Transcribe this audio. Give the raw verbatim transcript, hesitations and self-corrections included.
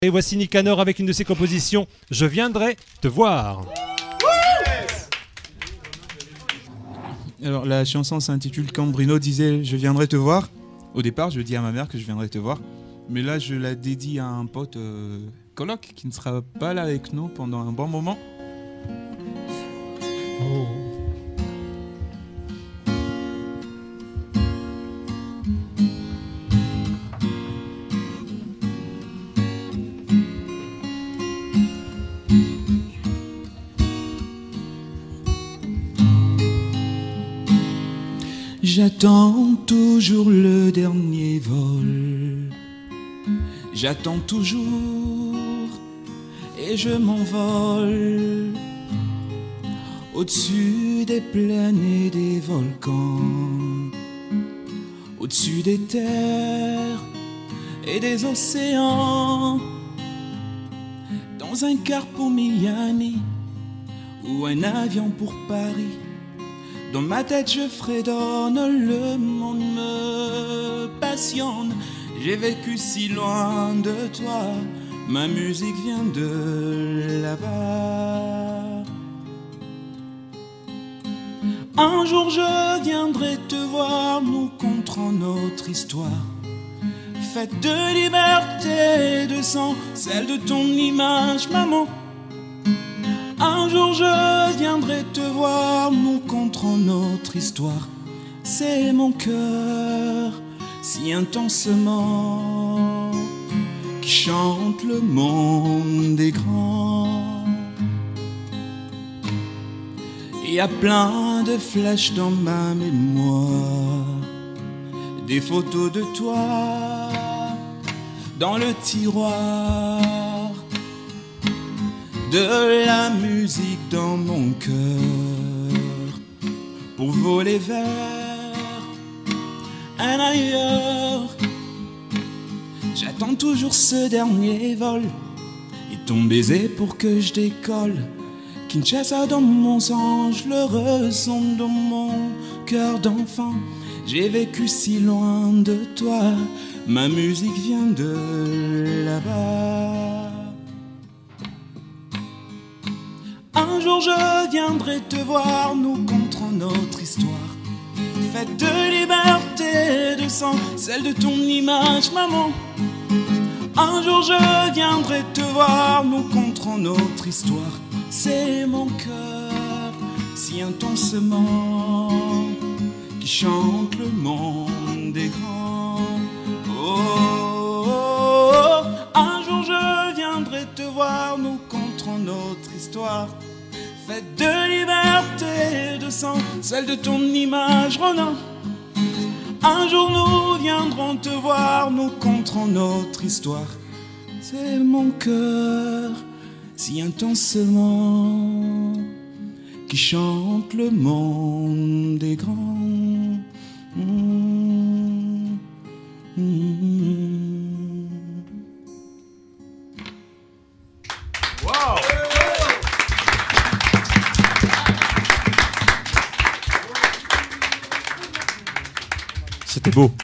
Et voici Nicanor avec une de ses compositions, Je viendrai te voir. Alors la chanson s'intitule Quand Bruno disait je viendrai te voir. Au départ je dis à ma mère que je viendrai te voir. Mais là je la dédie à un pote euh, coloc qui ne sera pas là avec nous pendant un bon moment. Oh. J'attends toujours le dernier vol. J'attends toujours et je m'envole au-dessus des plaines et des volcans, au-dessus des terres et des océans, dans un car pour Miami ou un avion pour Paris. Dans ma tête je fredonne, le monde me passionne. J'ai vécu si loin de toi, ma musique vient de là-bas. Un jour je viendrai te voir, nous conterons notre histoire. Faite de liberté et de sang, celle de ton image, maman. Un jour je viendrai te voir, nous conterons notre histoire. C'est mon cœur, si intensément, qui chante le monde des grands. Il y a plein de flèches dans ma mémoire, des photos de toi dans le tiroir, de la musique dans mon cœur, pour voler vers un ailleurs. J'attends toujours ce dernier vol et ton baiser pour que je décolle. Kinshasa dans mon sang, je le ressens dans mon cœur d'enfant. J'ai vécu si loin de toi, ma musique vient de là-bas. Un jour je viendrai te voir, nous conterons notre histoire. Faite de liberté et de sang, celle de ton image, maman. Un jour je viendrai te voir, nous conterons notre histoire. C'est mon cœur, si intensément, qui chante le monde des grands. Oh, oh, oh. Un jour je viendrai te voir, nous conterons notre histoire. Faite de liberté et de sang, celle de ton image, Ronan. Un jour nous viendrons te voir, nous conterons notre histoire. C'est mon cœur, si intensément, qui chante le monde des grands. Mmh, mmh. Wow. C'était beau.